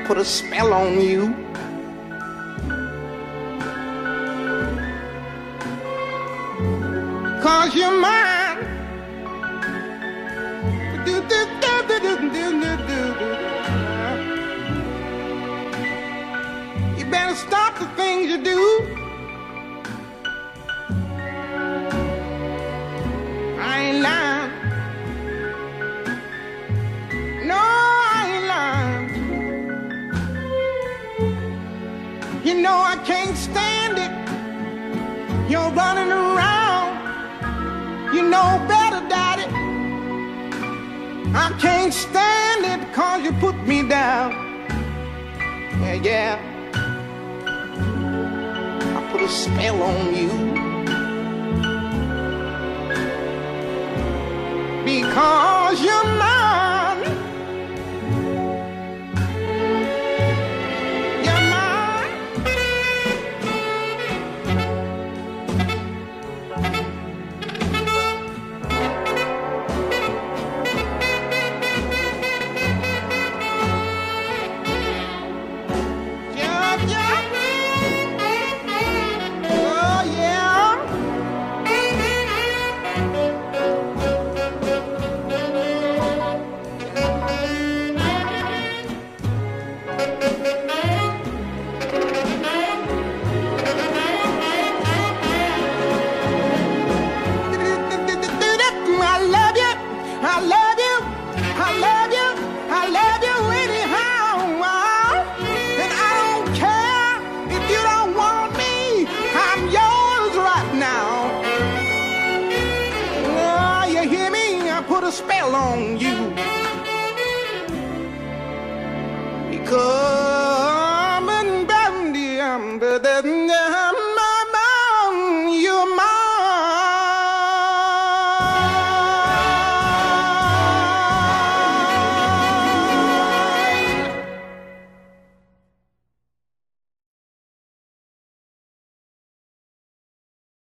put a spell on you. Cause you're mine. You better stop the things you do. I ain't lying. No, I ain't lying. You know I can't stand it. You're running around. You know better, Daddy. I can't stand it because you put me down. Yeah, yeah. I put a spell on you. Because you're mine. You're mine. Spell on you because